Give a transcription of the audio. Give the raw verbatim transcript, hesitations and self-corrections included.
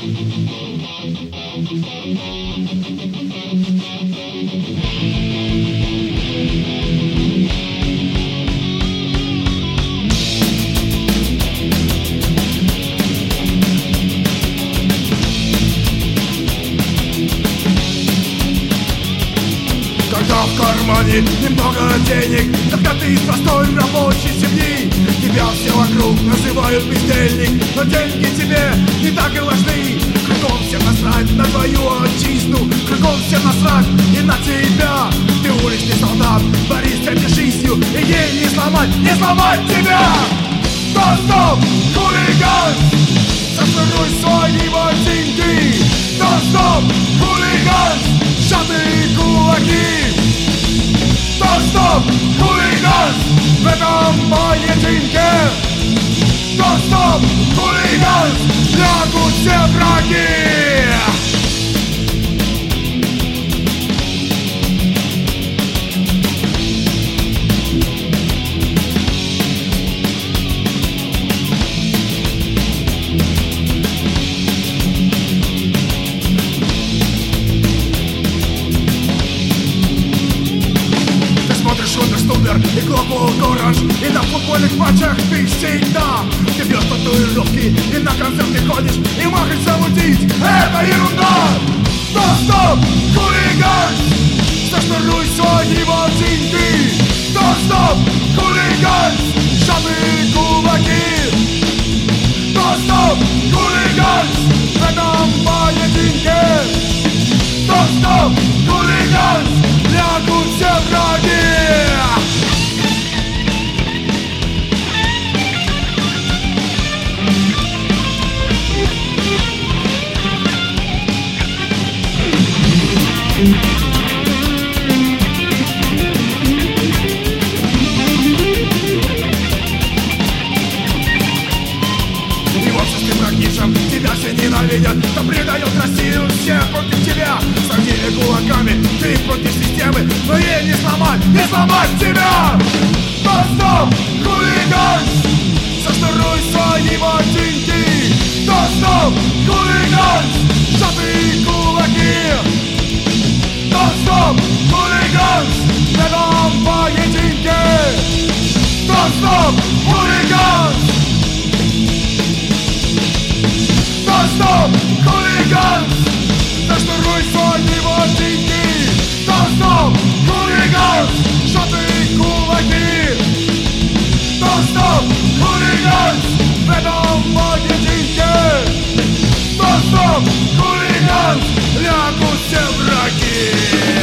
Когда в кармане немного денег, когда ты из простой рабочей семьи, тебя все вокруг называют бездельник, но деньги тебе не так и важны. Кругом всем насрать на твою отчизну, кругом всем насрать и на тебя. Ты уличный солдат, борись с этой жизнью, и ей не сломать, не сломать тебя. Стоп, стоп, хулиган, зашнуруй свои ботинки. Стоп, стоп, хулиган, сжатые кулаки. Стоп, стоп, хулиган, в этом поединке. Стоп, стоп, хулиган, лягут все враги. И Global Orange, и на футбольных матчах ты всегда. Ты бьешь татуировки, и на концерты ходишь, и махаешь замутить. Это ерунда! Стоп, стоп, хулиган! Зашнуруй свои ботинки. Стоп, стоп, хулиган! Сжатые кулаки. Стоп, стоп, хулиган! В этом поединке. Стоп, стоп, хулиган! Лягут все враги. Тебя все ненавидят, кто предает Россию, все против тебя. Садили кулаками, ты против системы, но ей не сломать, не сломать тебя. Стоп, стоп, хулиган, зашнуруй свои ботинки. Стоп, стоп, хулиган, сжатые кулаки. Стоп, стоп, хулиган, в этом поединке. Стоп, стоп, хулиган. Стоп, стоп, хулиган, зашнуруй свои ботинки. Стоп, стоп, хулиган, сжатые кулаки. Стоп, стоп, хулиган, в этом поединке. Стоп, стоп, хулиган, лягут все враги.